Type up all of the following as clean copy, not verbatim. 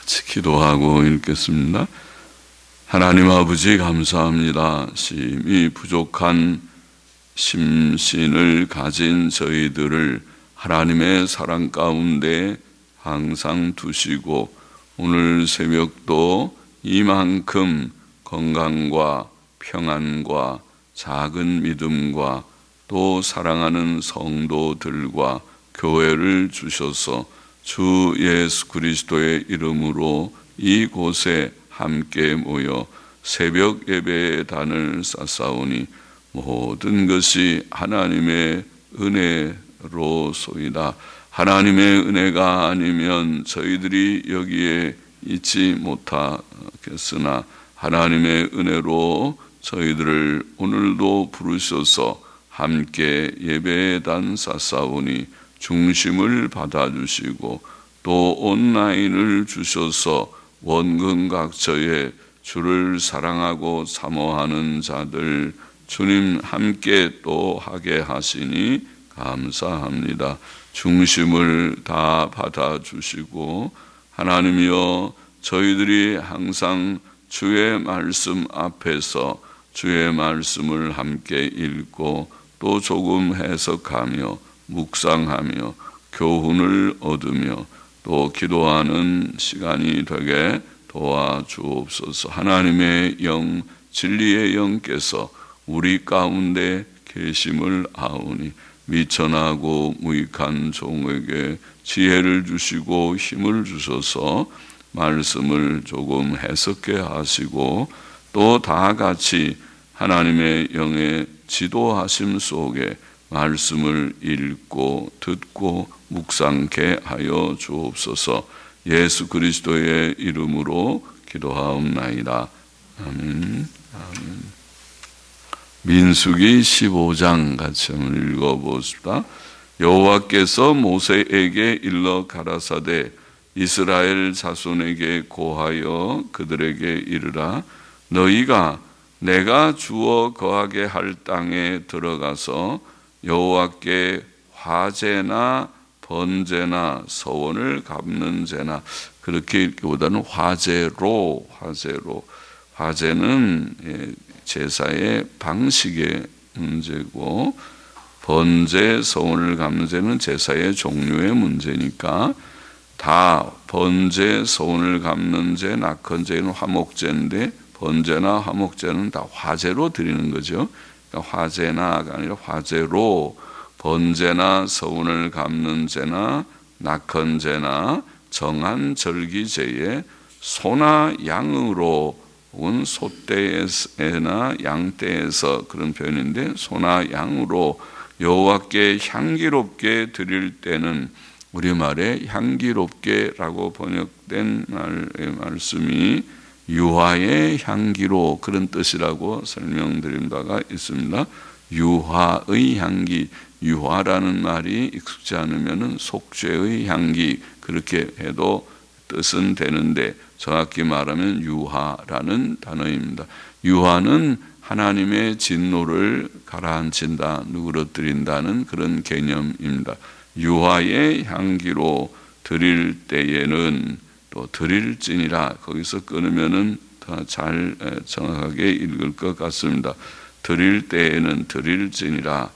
같이 기도하고 읽겠습니다. 하나님 아버지 감사합니다. 심히 부족한 심신을 가진 저희들을 하나님의 사랑 가운데 항상 두시고 오늘 새벽도 이만큼 건강과 평안과 작은 믿음과 또 사랑하는 성도들과 교회를 주셔서 주 예수 그리스도의 이름으로 이곳에 함께 모여 새벽 예배의 단을 쌓사오니 모든 것이 하나님의 은혜로소이다. 하나님의 은혜가 아니면 저희들이 여기에 있지 못하겠으나 하나님의 은혜로 저희들을 오늘도 부르셔서 함께 예배의 단 쌓사오니 중심을 받아주시고 또 온라인을 주셔서 원근각처에 주를 사랑하고 사모하는 자들 주님 함께 또 하게 하시니 감사합니다. 중심을 다 받아주시고 하나님이여 저희들이 항상 주의 말씀 앞에서 주의 말씀을 함께 읽고 또 조금 해석하며 묵상하며 교훈을 얻으며 또 기도하는 시간이 되게 도와주옵소서. 하나님의 영, 진리의 영께서 우리 가운데 계심을 아오니 미천하고 무익한 종에게 지혜를 주시고 힘을 주셔서 말씀을 조금 해석해 하시고 또 다 같이 하나님의 영의 지도하심 속에 말씀을 읽고 듣고 묵상케 하여 주옵소서. 예수 그리스도의 이름으로 기도하옵나이다. 아멘. 아멘. 민수기 15장 같이 한번 읽어보십시다. 여호와께서 모세에게 일러 가라사대 이스라엘 자손에게 고하여 그들에게 이르라. 너희가 내가 주어 거하게 할 땅에 들어가서 여호와께 화제나 번제나 서원을 갚는 제나, 그렇게 읽기보다는 화제는 제사의 방식의 문제고 번제, 서원을 갚는 제는 제사의 종류의 문제니까 다 번제, 서원을 갚는 제, 낙헌제는 화목제인데 번제나 화목제는 다 화제로 드리는 거죠. 그러니까 화제나가 아니라 화제로 번제나 서운을 갚는 제나 낙헌제나 정한 절기제에 소나 양으로 혹은 소떼에나 양떼에서 그런 표현인데 소나 양으로 여호와께 향기롭게 드릴 때는 우리말에 향기롭게라고 번역된 말씀이 유화의 향기로 그런 뜻이라고 설명드린 바가 있습니다. 유화의 향기, 유화라는 말이 익숙지 않으면 속죄의 향기 그렇게 해도 뜻은 되는데 정확히 말하면 유화라는 단어입니다. 유화는 하나님의 진노를 가라앉힌다, 누그러뜨린다는 그런 개념입니다. 유화의 향기로 드릴 때에는 또 드릴지니라, 거기서 끊으면은 더 잘 정확하게 읽을 것 같습니다. 드릴 때에는 드릴지니라.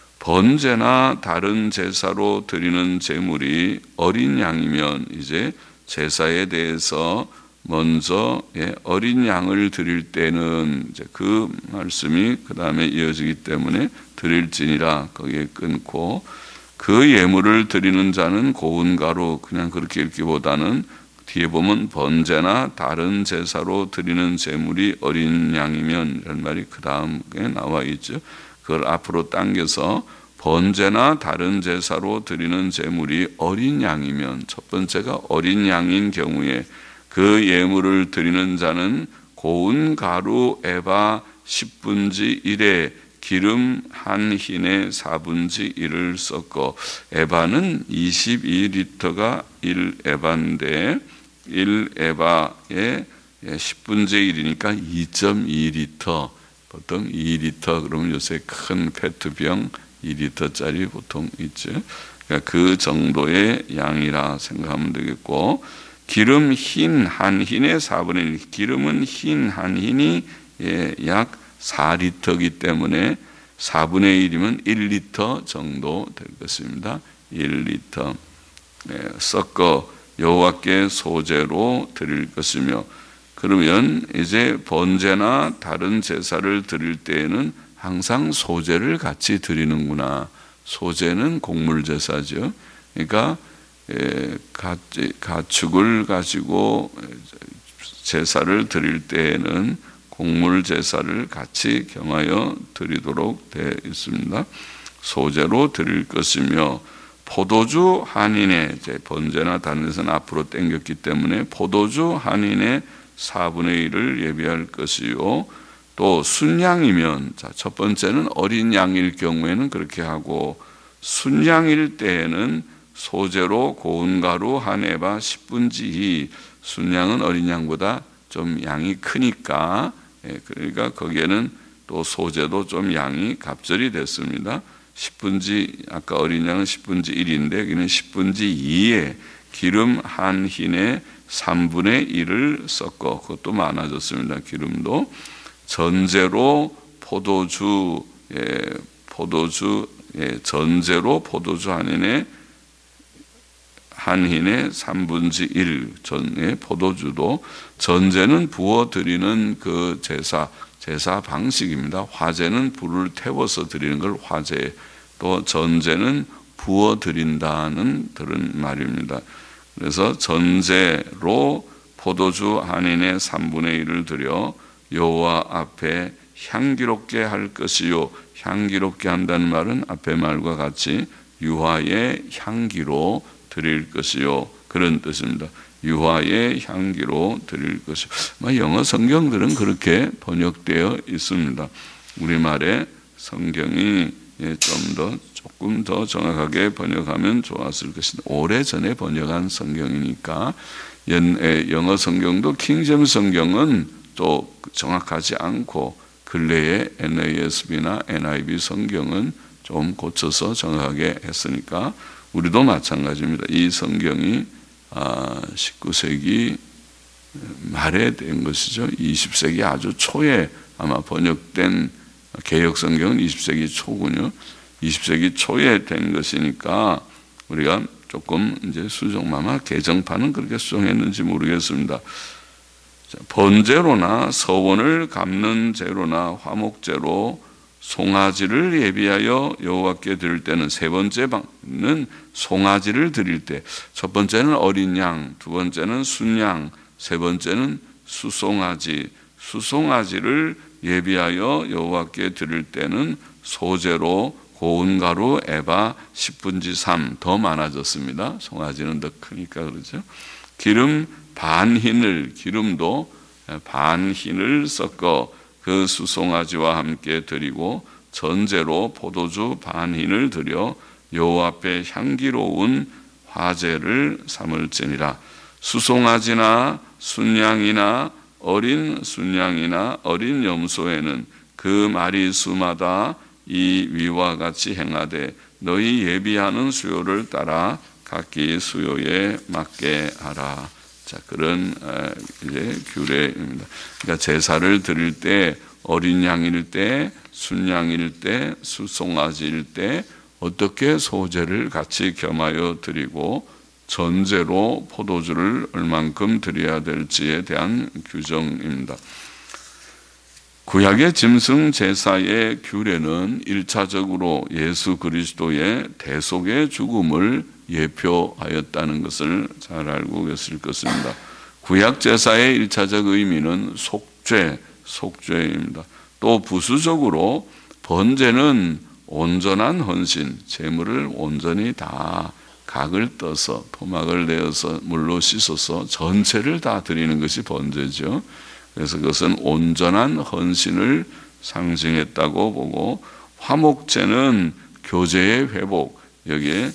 번제나 다른 제사로 드리는 제물이 어린 양이면 이제 제사에 대해서 먼저 어린 양을 드릴 때는 이제 그 말씀이 그 다음에 이어지기 때문에 드릴지니라 거기에 끊고, 그 예물을 드리는 자는 고운 가루, 그냥 그렇게 읽기보다는 뒤에 보면 번제나 다른 제사로 드리는 제물이 어린 양이면 이런 말이 그 다음에 나와 있죠. 그걸 앞으로 당겨서 번제나 다른 제사로 드리는 제물이 어린 양이면, 첫 번째가 어린 양인 경우에 그 예물을 드리는 자는 고운 가루 에바 10분지 1에 기름 한 흰에 4분지 1을 섞어, 에바는 22리터가 1에바인데 1에바에 10분의 1이니까 2.2리터, 보통 2리터 그러면 요새 큰 페트병 2리터짜리 보통 있죠. 그러니까 그 정도의 양이라 생각하면 되겠고, 기름 흰 한 흰의 4분의 1. 기름은 흰 한 흰이 약 4리터이기 때문에 4분의 1이면 1리터 정도 될 것입니다. 1리터 섞어 여호와께 소제로 드릴 것이며, 그러면 이제 번제나 다른 제사를 드릴 때에는 항상 소제를 같이 드리는구나. 소제는 곡물 제사죠. 그러니까 가축을 가지고 제사를 드릴 때에는 곡물 제사를 같이 겸하여 드리도록 되어 있습니다. 소제로 드릴 것이며, 포도주 한인의, 이제 번제나 다른 데서는 앞으로 당겼기 때문에 포도주 한인의 4분의 1을 예비할 것이요. 또 순양이면, 자, 첫 번째는 어린 양일 경우에는 그렇게 하고, 순양일 때에는 소제로 고운 가루 한 에바 10분지 2. 순양은 어린 양보다 좀 양이 크니까, 그러니까 거기에는 또 소제도 좀 양이 갑절이 됐습니다. 10분지, 아까 어린 양은 10분지 1인데 여기는 10분지 2에 기름 한 흰에 3분의 1을 섞어, 그것도 많아졌습니다. 기름도 전제로 포도주, 전제로 포도주 한 흰에 3분지 1 전에 포도주도, 전제는 부어 드리는 그 제사 방식입니다. 화제는 불을 태워서 드리는 걸 화제, 또 전제는 부어 드린다는 그런 말입니다. 그래서 전제로 포도주 한인의 3분의 1을 드려 여호와 앞에 향기롭게 할 것이요. 향기롭게 한다는 말은 앞의 말과 같이 유화의 향기로 드릴 것이요, 그런 뜻입니다. 유화의 향기로 드릴 것이요. 영어 성경들은 그렇게 번역되어 있습니다. 우리말의 성경이 조금 더 정확하게 번역하면 좋았을 것인데, 오래전에 번역한 성경이니까. 영어 성경도 킹제임스 성경은 또 정확하지 않고, 근래의 NASB나 NIV 성경은 좀 고쳐서 정확하게 했으니까 우리도 마찬가지입니다. 이 성경이 19세기 말에 된 것이죠. 20세기 아주 초에 아마 번역된 개역 성경은 20세기 초군요. 20세기 초에 된 것이니까 우리가 조금 이제 수정마마 개정판은 그렇게 수정했는지 모르겠습니다. 번제로나 서원을 갚는 제로나 화목제로 송아지를 예비하여 여호와께 드릴 때는, 세 번째 방은 송아지를 드릴 때, 첫 번째는 어린 양, 두 번째는 순양, 세 번째는 수송아지. 수송아지를 예비하여 여호와께 드릴 때는 소제로 고운 가루 에바 10분지 3, 더 많아졌습니다. 송아지는 더 크니까 그렇죠. 기름 반흰을, 기름도 반흰을 섞어 그 수송아지와 함께 드리고, 전제로 포도주 반흰을 드려 여호와 앞에 향기로운 화제를 삼을지니라. 수송아지나 순양이나 어린 순양이나 어린 염소에는 그 마리수마다 이 위와 같이 행하되 너희 예비하는 수요를 따라 각기 수요에 맞게 하라. 자, 그런 이제 규례입니다. 그러니까 제사를 드릴 때, 어린 양일 때, 순양일 때, 수송아지일 때 어떻게 소제를 같이 겸하여 드리고, 전제로 포도주를 얼만큼 드려야 될지에 대한 규정입니다. 구약의 짐승 제사의 규례는 1차적으로 예수 그리스도의 대속의 죽음을 예표하였다는 것을 잘 알고 계실 것입니다. 구약 제사의 1차적 의미는 속죄입니다. 또 부수적으로 번제는 온전한 헌신, 제물을 온전히 다 각을 떠서 토막을 내어서 물로 씻어서 전체를 다 드리는 것이 번제죠. 그래서 그것은 온전한 헌신을 상징했다고 보고, 화목제는 교제의 회복, 여기에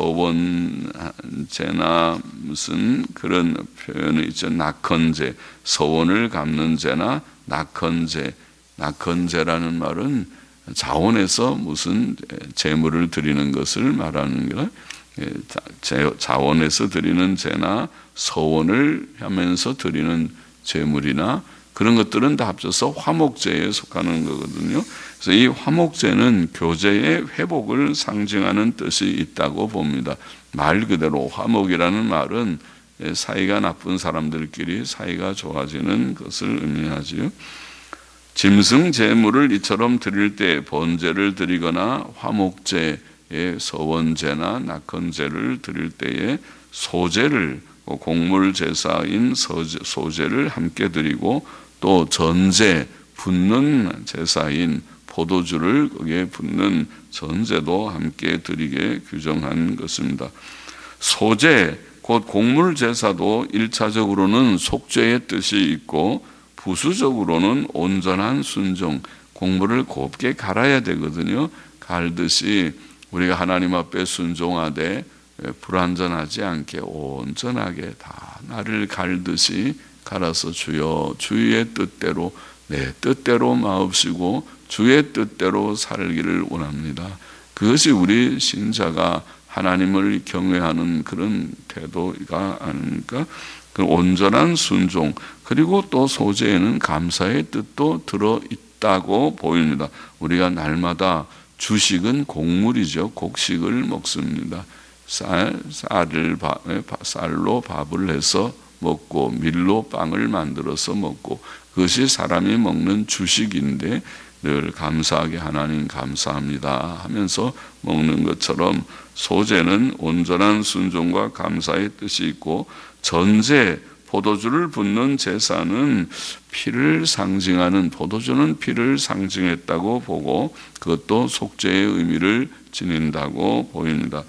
서원제나 무슨 그런 표현이 있죠. 낙헌제, 서원을 갚는 제나 낙헌제. 낙헌제라는 말은 자원에서 무슨 제물을 드리는 것을 말하는 거예요. 자원해서 드리는 제나 서원을 하면서 드리는 제물이나 그런 것들은 다 합쳐서 화목제에 속하는 거거든요. 그래서 이 화목제는 교제의 회복을 상징하는 뜻이 있다고 봅니다. 말 그대로 화목이라는 말은 사이가 나쁜 사람들끼리 사이가 좋아지는 것을 의미하지요. 짐승 제물을 이처럼 드릴 때 번제를 드리거나 화목제의 서원제나 낙헌제를 드릴 때에 소제를 곡물 제사인 소제를 함께 드리고 또 전제 붓는 제사인 포도주를 거기에 붓는 전제도 함께 드리게 규정한 것입니다. 소제 곧 곡물 제사도 1차적으로는 속죄의 뜻이 있고 부수적으로는 온전한 순종, 곡물을 곱게 갈아야 되거든요. 갈듯이 우리가 하나님 앞에 순종하되 불완전하지 않게 온전하게 다 나를 갈듯이 갈아서 주여 주의 뜻대로 내 뜻대로 마옵시고 주의 뜻대로 살기를 원합니다. 그것이 우리 신자가 하나님을 경외하는 그런 태도가 아닙니까? 그 온전한 순종 그리고 또 소제에는 감사의 뜻도 들어있다고 보입니다. 우리가 날마다 주식은 곡물이죠. 곡식을 먹습니다. 쌀로 밥을 해서 먹고 밀로 빵을 만들어서 먹고 그것이 사람이 먹는 주식인데 늘 감사하게 하나님 감사합니다 하면서 먹는 것처럼 소제는 온전한 순종과 감사의 뜻이 있고 전제 포도주를 붓는 제사는 피를 상징하는 포도주는 피를 상징했다고 보고 그것도 속죄의 의미를 지닌다고 보입니다.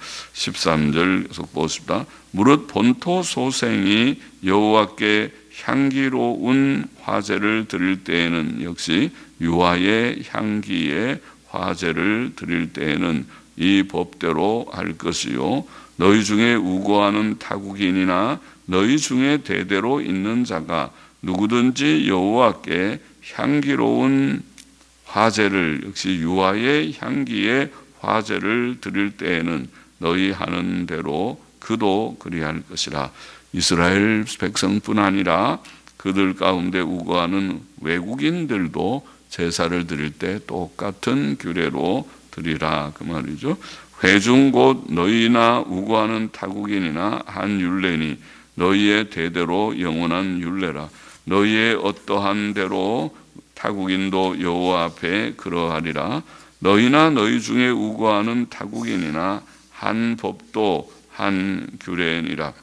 13절 계속 보십시다. 무릇 본토 소생이 여호와께 향기로운 화제를 드릴 때에는 역시 유아의 향기의 화제를 드릴 때에는 이 법대로 할 것이요 너희 중에 우고하는 타국인이나 너희 중에 대대로 있는 자가 누구든지 여호와께 향기로운 화제를 역시 유아의 향기의 화제를 드릴 때에는 너희 하는 대로 그도 그리할 것이라. 이스라엘 백성뿐 아니라 그들 가운데 우거하는 외국인들도 제사를 드릴 때 똑같은 규례로 드리라 그 말이죠. 회중 곧 너희나 우거하는 타국인이나 한 율례니 너희의 대대로 영원한 율례라. 너희의 어떠한 대로 타국인도 여호와 앞에 그러하리라. 너희나 너희 중에 우거하는 타국인이나 한 법도 한 규례니라.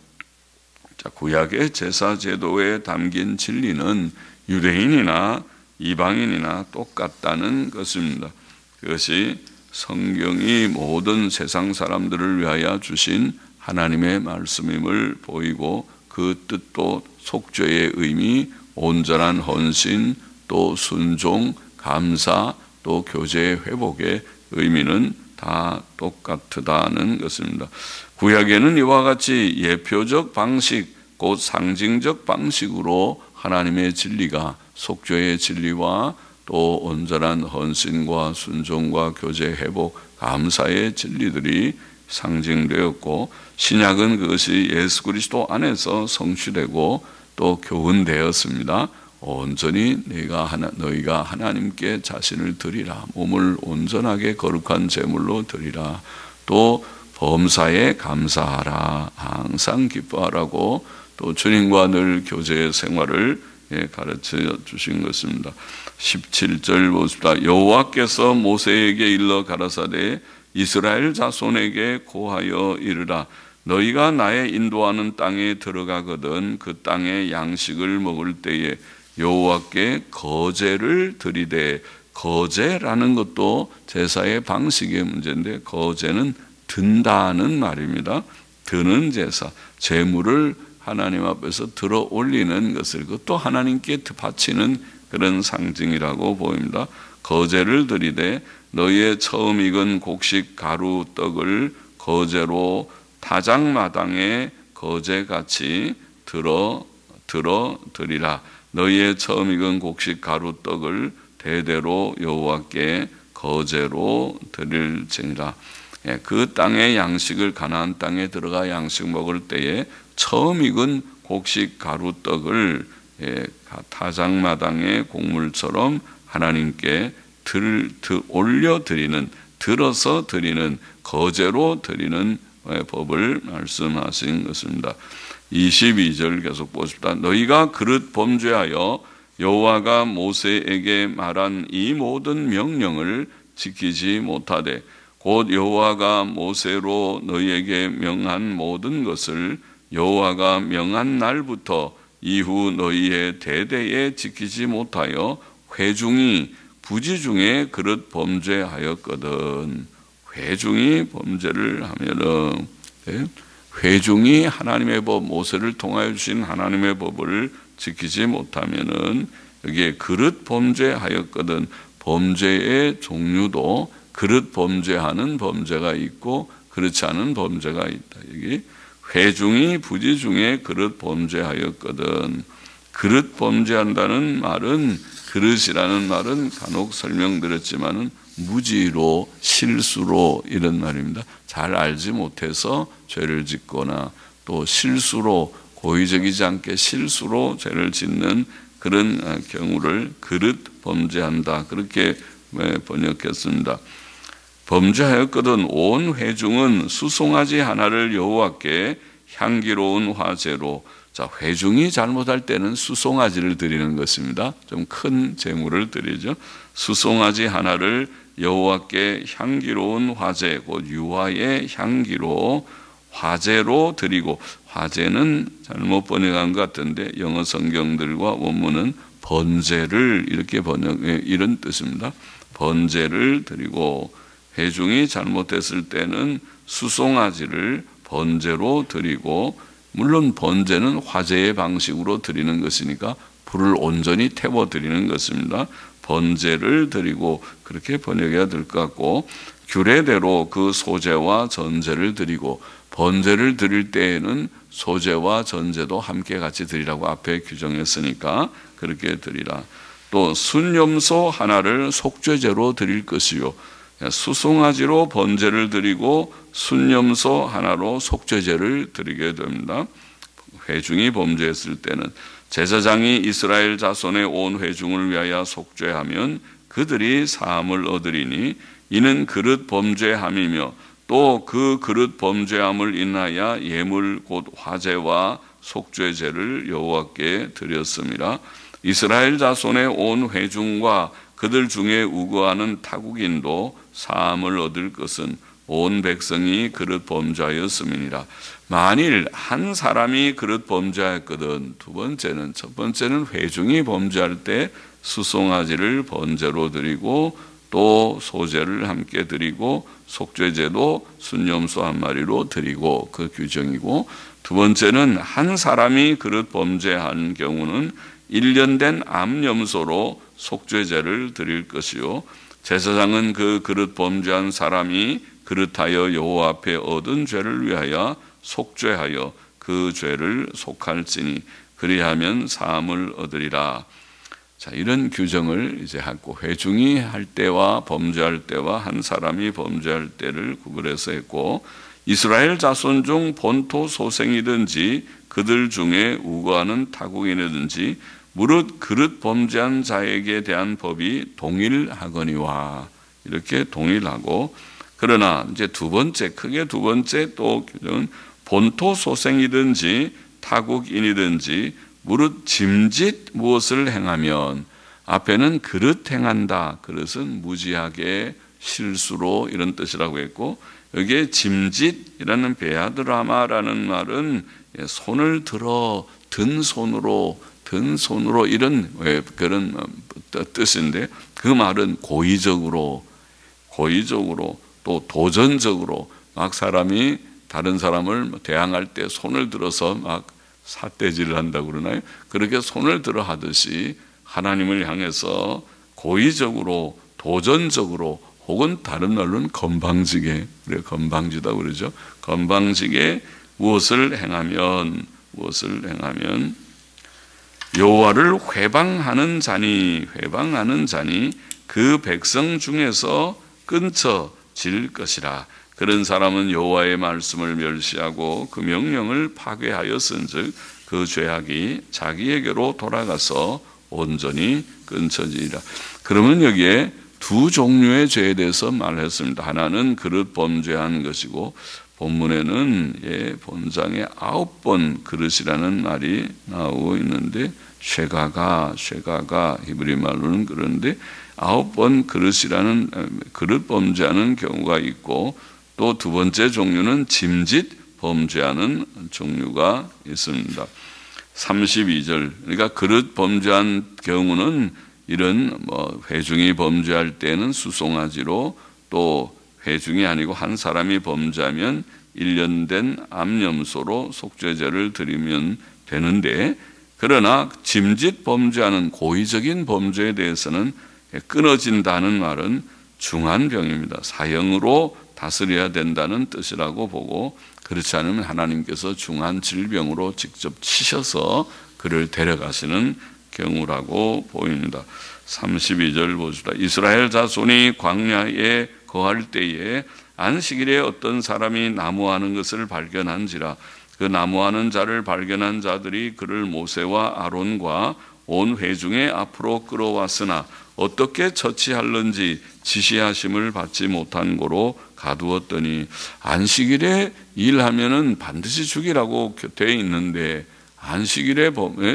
자, 구약의 제사 제도에 담긴 진리는 유대인이나 이방인이나 똑같다는 것입니다. 그것이 성경이 모든 세상 사람들을 위하여 주신 하나님의 말씀임을 보이고 그 뜻도 속죄의 의미, 온전한 헌신, 또 순종, 감사, 또 교제의 회복의 의미는 다 똑같다는 것입니다. 구약에는 이와 같이 예표적 방식, 곧 상징적 방식으로 하나님의 진리가 속죄의 진리와 또 온전한 헌신과 순종과 교제 회복, 감사의 진리들이 상징되었고 신약은 그것이 예수 그리스도 안에서 성취되고 또 교훈되었습니다. 온전히 너희가 하나님께 자신을 드리라. 몸을 온전하게 거룩한 제물로 드리라. 또 범사에 감사하라. 항상 기뻐하라고 또 주님과 늘 교제의 생활을 가르쳐 주신 것입니다. 17절 보십시다. 여호와께서 모세에게 일러 가라사대 이스라엘 자손에게 고하여 이르라. 너희가 나의 인도하는 땅에 들어가거든 그 땅의 양식을 먹을 때에 여호와께 거제를 드리되, 거제라는 것도 제사의 방식의 문제인데 거제는 든다는 말입니다. 드는 제사, 제물을 하나님 앞에서 들어 올리는 것을 그것도 하나님께 바치는 그런 상징이라고 보입니다. 거제를 드리되 너희의 처음 익은 곡식 가루 떡을 거제로 타작마당에 거제같이 들어 드리라. 너희의 처음 익은 곡식 가루 떡을 대대로 여호와께 거제로 드릴지니라. 그 땅의 양식을 가나안 땅에 들어가 양식 먹을 때에 처음 익은 곡식 가루떡을 타작마당의 곡물처럼 하나님께 올려드리는, 들어서 드리는, 거제로 드리는 법을 말씀하신 것입니다. 22절 계속 보십시다. 너희가 그릇 범죄하여 여호와가 모세에게 말한 이 모든 명령을 지키지 못하되 곧 여호와가 모세로 너희에게 명한 모든 것을 여호와가 명한 날부터 이후 너희의 대대에 지키지 못하여 회중이 부지 중에 그릇 범죄하였거든. 회중이 범죄를 하면은, 회중이 하나님의 법, 모세를 통하여 주신 하나님의 법을 지키지 못하면은 여기에 그릇 범죄하였거든. 범죄의 종류도 그릇 범죄하는 범죄가 있고 그렇지 않은 범죄가 있다. 여기 회중이 부지 중에 그릇 범죄하였거든. 그릇 범죄한다는 말은, 그릇이라는 말은 간혹 설명드렸지만은 무지로, 실수로 이런 말입니다. 잘 알지 못해서 죄를 짓거나 또 실수로, 고의적이지 않게 실수로 죄를 짓는 그런 경우를 그릇 범죄한다, 그렇게 번역했습니다. 범죄하였거든 온 회중은 수송아지 하나를 여호와께 향기로운 화제로, 자, 회중이 잘못할 때는 수송아지를 드리는 것입니다. 좀 큰 제물을 드리죠. 수송아지 하나를 여호와께 향기로운 화제, 곧 유화의 향기로 화제로 드리고, 화제는 잘못 번역한 것 같은데 영어 성경들과 원문은 번제를 이렇게 번역해, 이런 뜻입니다. 번제를 드리고, 회중이 잘못했을 때는 수송아지를 번제로 드리고, 물론 번제는 화제의 방식으로 드리는 것이니까 불을 온전히 태워 드리는 것입니다. 번제를 드리고 그렇게 번역해야 될 것 같고, 규례대로 그 소제와 전제를 드리고, 번제를 드릴 때에는 소제와 전제도 함께 같이 드리라고 앞에 규정했으니까 그렇게 드리라. 또 순염소 하나를 속죄제로 드릴 것이요, 수송아지로 번제를 드리고 순염소 하나로 속죄제를 드리게 됩니다. 회중이 범죄했을 때는 제사장이 이스라엘 자손의 온 회중을 위하여 속죄하면 그들이 사함을 얻으리니 이는 그릇 범죄함이며 또 그 그릇 범죄함을 인하여 예물 곧 화제와 속죄제를 여호와께 드렸습니다. 이스라엘 자손의 온 회중과 그들 중에 우거하는 타국인도 사함을 얻을 것은 온 백성이 그릇 범죄하였음이니라. 만일 한 사람이 그릇 범죄하였거든, 두 번째는, 첫 번째는 회중이 범죄할 때 수송아지를 번제로 드리고 또 소제를 함께 드리고 속죄제도 순염소 한 마리로 드리고 그 규정이고, 두 번째는 한 사람이 그릇 범죄한 경우는 1년 된 암염소로 속죄제를 드릴 것이요, 제사장은 그 그릇 범죄한 사람이 그릇하여 여호와 앞에 얻은 죄를 위하여 속죄하여 그 죄를 속할지니 그리하면 사함을 얻으리라. 자, 이런 규정을 이제 하고, 회중이 할 때와 범죄할 때와 한 사람이 범죄할 때를 구분해서 했고, 이스라엘 자손 중 본토 소생이든지 그들 중에 우거하는 타국인이든지 무릇 그릇 범죄한 자에게 대한 법이 동일하거니와, 이렇게 동일하고, 그러나 이제 두 번째, 크게 두 번째 또 규정은 본토 소생이든지 타국인이든지 무릇 짐짓 무엇을 행하면, 앞에는 그릇 행한다, 그릇은 무지하게 실수로 이런 뜻이라고 했고, 여기에 짐짓이라는 베아드라마라는 말은 손을 들어, 든 손으로 이런 그런 뜻인데, 그 말은 고의적으로 또 도전적으로 막 사람이 다른 사람을 대항할 때 손을 들어서 막 삿대질을 한다고 그러나요? 그렇게 손을 들어 하듯이 하나님을 향해서 고의적으로, 도전적으로, 혹은 다른 말로는 건방지게, 그래 건방지다 그러죠. 건방지게 무엇을 행하면 여호와를 회방하는 자니 그 백성 중에서 끊쳐질 것이라. 그런 사람은 여호와의 말씀을 멸시하고 그 명령을 파괴하였은즉 그 죄악이 자기에게로 돌아가서 온전히 끊쳐지리라. 그러면 여기에 두 종류의 죄에 대해서 말했습니다. 하나는 그릇 범죄한 것이고, 본문에는 본장에 9번 그릇이라는 말이 나오고 있는데, 쉐가가 히브리 말로는 그런데 9번 그릇이라는 그릇 범죄하는 경우가 있고, 또 두 번째 종류는 짐짓 범죄하는 종류가 있습니다. 32절, 그러니까 그릇 범죄한 경우는 이런 회중이 범죄할 때는 수송아지로, 또 회중이 아니고 한 사람이 범죄하면 1년 된 암염소로 속죄제를 드리면 되는데, 그러나 짐짓 범죄하는 고의적인 범죄에 대해서는 끊어진다는 말은 중한 병입니다. 사형으로 다스려야 된다는 뜻이라고 보고, 그렇지 않으면 하나님께서 중한 질병으로 직접 치셔서 그를 데려가시는 경우라고 보입니다. 32절 보시다. 이스라엘 자손이 광야에 거할 때에 안식일에 어떤 사람이 나무하는 것을 발견한지라. 그 나무하는 자를 발견한 자들이 그를 모세와 아론과 온 회중의 앞으로 끌어왔으나 어떻게 처치할는지 지시하심을 받지 못한 고로 가두었더니, 안식일에 일하면은 반드시 죽이라고 되어 있는데 안식일에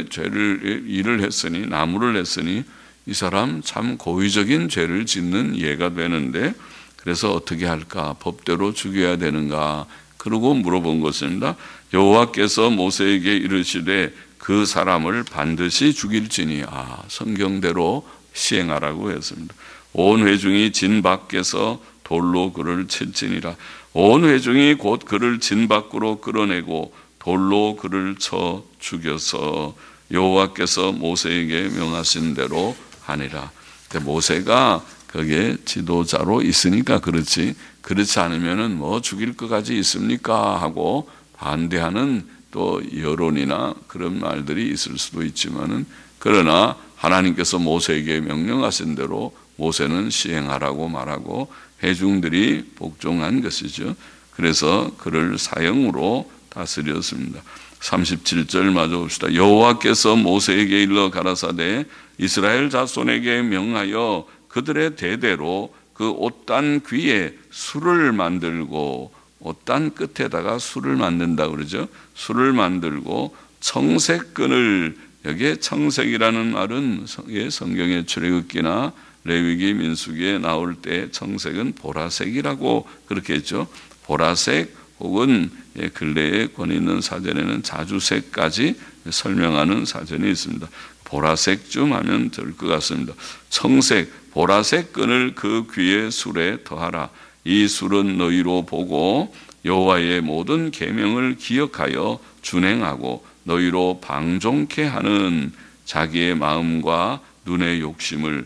일을 했으니, 나무를 했으니 이 사람 참 고의적인 죄를 짓는 예가 되는데, 그래서 어떻게 할까? 법대로 죽여야 되는가? 그러고 물어본 것입니다. 여호와께서 모세에게 이르시되 그 사람을 반드시 죽일지니, 성경대로 시행하라고 했습니다. 온 회중이 진 밖에서 돌로 그를 칠지니라. 온 회중이 곧 그를 진 밖으로 끌어내고 돌로 그를 쳐 죽여서 여호와께서 모세에게 명하신 대로 하니라. 모세가 거기에 지도자로 있으니까 그렇지, 그렇지 않으면은 죽일 것까지 있습니까 하고 반대하는 또 여론이나 그런 말들이 있을 수도 있지만은, 그러나 하나님께서 모세에게 명령하신 대로 모세는 시행하라고 말하고 회중들이 복종한 것이죠. 그래서 그를 사형으로 다스렸습니다. 37절 마저 봅시다. 여호와께서 모세에게 일러 가라사대 이스라엘 자손에게 명하여 그들의 대대로 그 옷단 귀에 술을 만들고, 옷단 끝에다가 술을 만든다 그러죠. 술을 만들고 청색끈을, 여기에 청색이라는 말은 성경의 출애굽기나 레위기, 민수기에 나올 때 청색은 보라색이라고 그렇게 했죠. 보라색 혹은 근래에 권위 있는 사전에는 자주색까지 설명하는 사전이 있습니다. 보라색쯤 하면 될 것 같습니다. 청색, 보라색 끈을 그 귀의 술에 더하라. 이 술은 너희로 보고 여호와의 모든 계명을 기억하여 준행하고 너희로 방종케 하는 자기의 마음과 눈의 욕심을,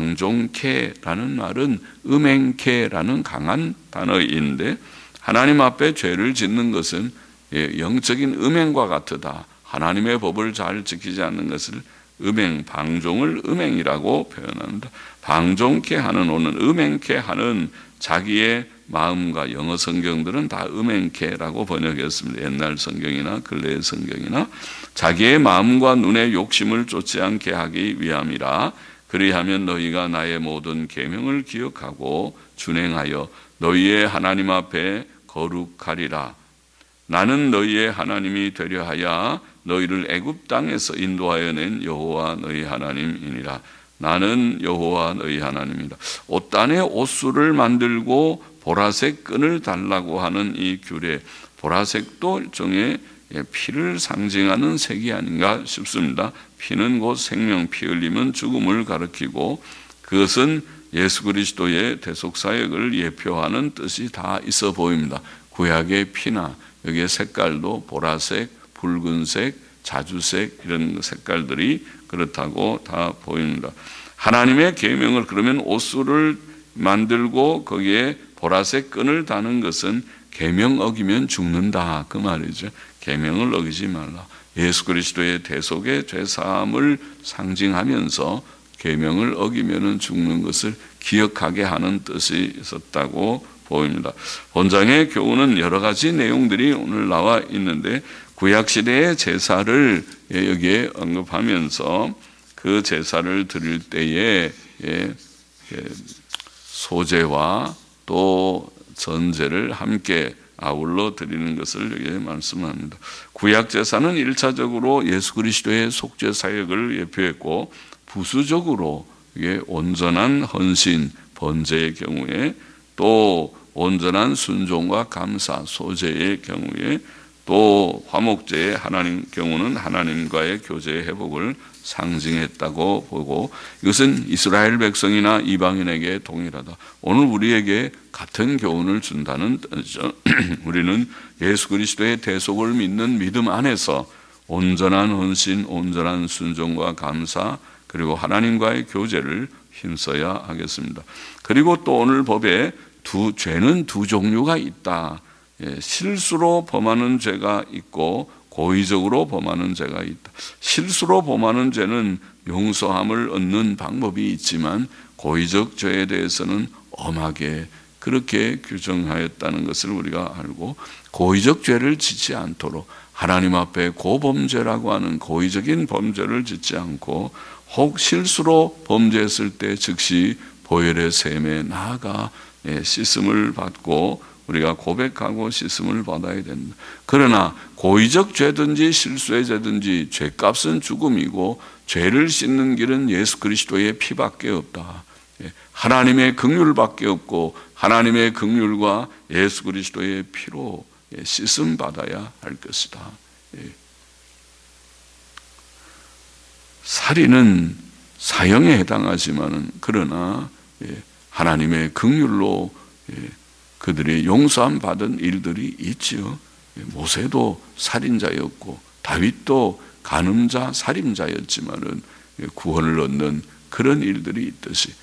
방종케라는 말은 음행케라는 강한 단어인데, 하나님 앞에 죄를 짓는 것은 영적인 음행과 같으다. 하나님의 법을 잘 지키지 않는 것을 방종을 음행이라고 표현합니다. 방종케 하는 오는, 음행케 하는 자기의 마음과, 영어 성경들은 다 음행케라고 번역했습니다. 옛날 성경이나 근래의 성경이나. 자기의 마음과 눈의 욕심을 쫓지 않게 하기 위함이라. 그리하면 너희가 나의 모든 계명을 기억하고 준행하여 너희의 하나님 앞에 거룩하리라. 나는 너희의 하나님이 되려 하여 너희를 애굽 땅에서 인도하여 낸 여호와 너희 하나님이니라. 나는 여호와 너희 하나님이다. 옷단에 옷술을 만들고 보라색 끈을 달라고 하는 이 규례, 보라색도 일종의 피를 상징하는 색이 아닌가 싶습니다. 피는 곧 생명, 피 흘리면 죽음을 가리키고, 그것은 예수 그리스도의 대속사역을 예표하는 뜻이 다 있어 보입니다. 구약의 피나 여기에 색깔도 보라색, 붉은색, 자주색 이런 색깔들이 그렇다고 다 보입니다. 하나님의 계명을, 그러면 옷술을 만들고 거기에 보라색 끈을 다는 것은 계명 어기면 죽는다 그 말이죠. 계명을 어기지 말라. 예수 그리스도의 대속의 죄사함을 상징하면서 계명을 어기면 죽는 것을 기억하게 하는 뜻이 있었다고 보입니다. 본장의 교훈은 여러 가지 내용들이 오늘 나와 있는데 구약시대의 제사를 여기에 언급하면서 그 제사를 드릴 때에 소제와 또 전제를 함께 아울러 드리는 것을 여기에 말씀합니다. 구약 제사는 1차적으로 예수 그리스도의 속죄 사역을 예표했고 부수적으로 온전한 헌신, 번제의 경우에 또 온전한 순종과 감사, 소제의 경우에 또 화목제의 경우는 하나님과의 교제의 회복을 상징했다고 보고 이것은 이스라엘 백성이나 이방인에게 동일하다. 오늘 우리에게 같은 교훈을 준다는 뜻이죠. 우리는 예수 그리스도의 대속을 믿는 믿음 안에서 온전한 헌신, 온전한 순종과 감사 그리고 하나님과의 교제를 힘써야 하겠습니다. 그리고 또 오늘 법에 죄는 두 종류가 있다. 실수로 범하는 죄가 있고 고의적으로 범하는 죄가 있다. 실수로 범하는 죄는 용서함을 얻는 방법이 있지만 고의적 죄에 대해서는 엄하게 그렇게 규정하였다는 것을 우리가 알고 고의적 죄를 짓지 않도록 하나님 앞에 고범죄라고 하는 고의적인 범죄를 짓지 않고 혹 실수로 범죄했을 때 즉시 보혈의 셈에 나아가 씻음을 받고 우리가 고백하고 씻음을 받아야 된다. 그러나 고의적 죄든지 실수의 죄든지 죄값은 죽음이고 죄를 씻는 길은 예수 그리스도의 피밖에 없다. 하나님의 긍휼밖에 없고 하나님의 긍휼과 예수 그리스도의 피로 씻음 받아야 할 것이다. 살인은 사형에 해당하지만은 그러나 하나님의 긍휼로 그들이 용서함 받은 일들이 있지요. 모세도 살인자였고 다윗도 간음자 살인자였지만은 구원을 얻는 그런 일들이 있듯이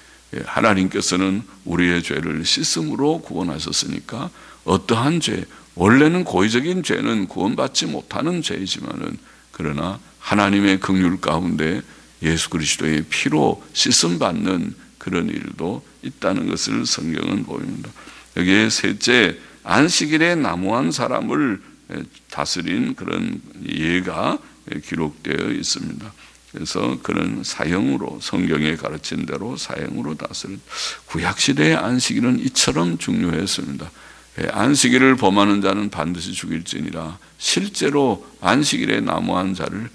하나님께서는 우리의 죄를 씻음으로 구원하셨으니까 어떠한 죄, 원래는 고의적인 죄는 구원받지 못하는 죄이지만은 그러나 하나님의 긍휼 가운데 예수 그리스도의 피로 씻음 받는 그런 일도 있다는 것을 성경은 보입니다. 여기에 셋째, 안식일에 나무한 사람을 다스린 그런 예가 기록되어 있습니다. 그래서 그런 사형으로 성경에 가르친 대로 사형으로 다스린 구약시대의 안식일은 이처럼 중요했습니다. 안식일을 범하는 자는 반드시 죽일지니라 실제로 안식일에 나무한 자를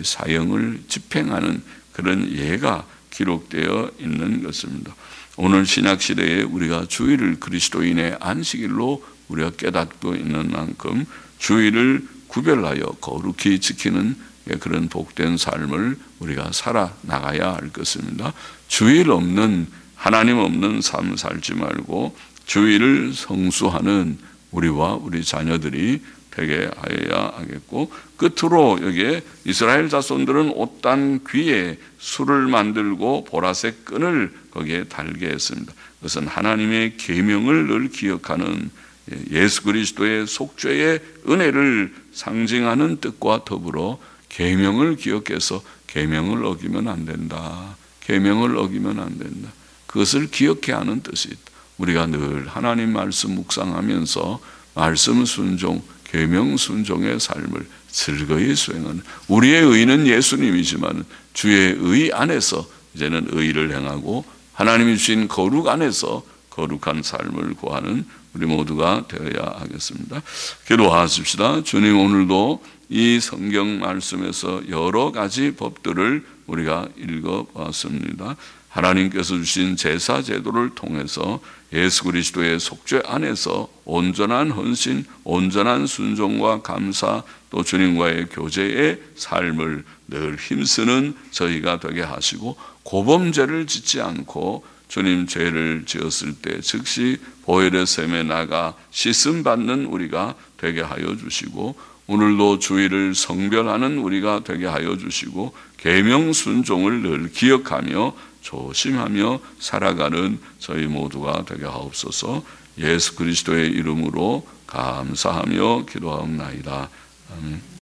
사형을 집행하는 그런 예가 기록되어 있는 것입니다. 오늘 신약시대에 우리가 주일을 그리스도인의 안식일로 우리가 깨닫고 있는 만큼 주일을 구별하여 거룩히 지키는 그런 복된 삶을 우리가 살아나가야 할 것입니다. 주일 없는 하나님 없는 삶을 살지 말고 주일을 성수하는 우리와 우리 자녀들이 되게 하여야 하겠고 끝으로 여기에 이스라엘 자손들은 옷단 귀에 술을 만들고 보라색 끈을 거기에 달게 했습니다. 그것은 하나님의 계명을 늘 기억하는 예수 그리스도의 속죄의 은혜를 상징하는 뜻과 더불어 계명을 기억해서 계명을 어기면 안 된다. 계명을 어기면 안 된다. 그것을 기억해야 하는 뜻이 있다. 우리가 늘 하나님 말씀 묵상하면서 말씀 순종, 계명 순종의 삶을 즐거이 수행하는 우리의 의는 예수님이지만 주의 의 안에서 이제는 의를 행하고 하나님이 주신 거룩 안에서 거룩한 삶을 구하는 우리 모두가 되어야 하겠습니다. 기도하십시다. 주님, 오늘도 이 성경 말씀에서 여러 가지 법들을 우리가 읽어봤습니다. 하나님께서 주신 제사 제도를 통해서 예수 그리스도의 속죄 안에서 온전한 헌신, 온전한 순종과 감사, 또 주님과의 교제의 삶을 늘 힘쓰는 저희가 되게 하시고 고범죄를 짓지 않고 주님 죄를 지었을 때 즉시 보혈의 셈에 나가 씻음 받는 우리가 되게 하여 주시고 오늘도 주일을 성별하는 우리가 되게 하여 주시고 계명 순종을 늘 기억하며 조심하며 살아가는 저희 모두가 되게 하옵소서. 예수 그리스도의 이름으로 감사하며 기도하옵나이다. 아멘.